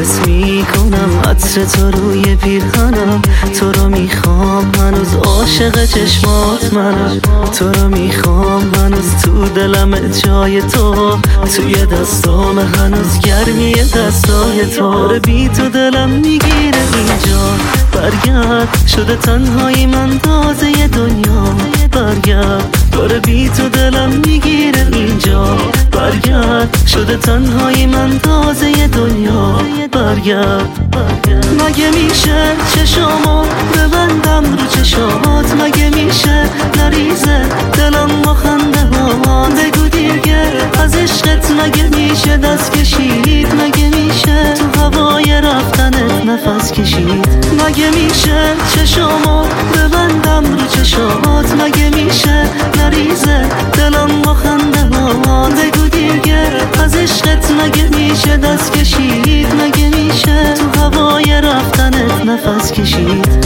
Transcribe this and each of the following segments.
حس میکنم عطر تو روی پیرهنم، تو رو میخوام هنوز عاشق چشمات منم، تو رو میخوام هنوز تو دلم جای تو، توی دستام هنوز گرمی دستای تو. داره بی تو دلم میگیره اینجا، برگرد شده تنهایی من تازه دنیا، برگرد داره بی تو دلم میگیره اینجا، برگرد شده تنهایی من تازه دنیا، برگرد. مگه میشه چشامو ببندم رو چشات، مگه میشه نریزه دلم با خنده ها، بگو دیگه از عشقت مگه میشه دست کشید، مگه میشه تو هوای رفتنت نفس کشید، مگه میشه چشامو ببندم رو چشات، مگه میشه نریزه دلم با خنده ها، بگو دیگه از عشقت مگه میشه دست کشید، مگه میشه تو هوای رفتنت نفس کشید.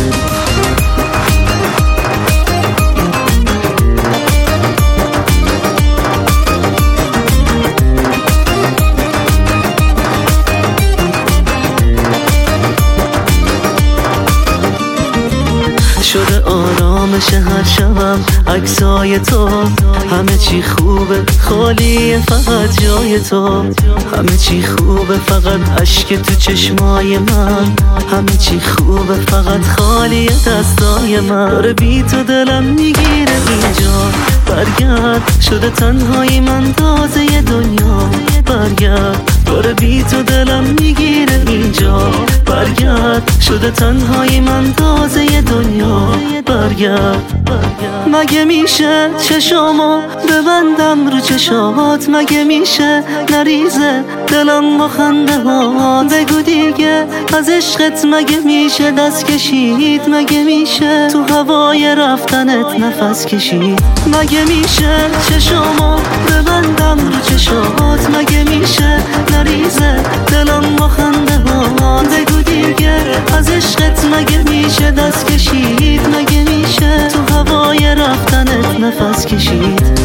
شده آرامش هر شبم عکسای تو، همه چی خوبه خالیه فقط جای تو، همه چی خوبه فقط اشک تو چشمای من، همه چی خوبه فقط خالیه دستای من. داره بی تو دلم میگیره اینجا، برگرد شده تنهایی من تازه دنیا، برگرد داره بی تو دلم میگیره اینجا، برگرد شده تنهایی من تازه دنیا، برگرد. مگه میشه چشامو ببندم رو چشات، مگه میشه نریزه دلم با خنده ها، بگو دیگه از عشقت مگه میشه دست کشید، مگه میشه تو هوای رفتنت نفس کشید، مگه میشه چشامو ببندم رو چشات، مگه میشه نریزه دلم با خنده ها، بگو دیگه از عشقت مگه میشه دست کشید، مگه میشه تو هوای رفتنت نفس کشید.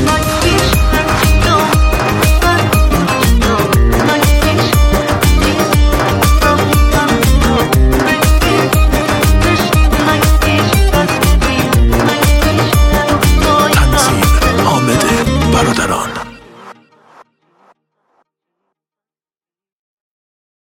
تنظیم حامد برادر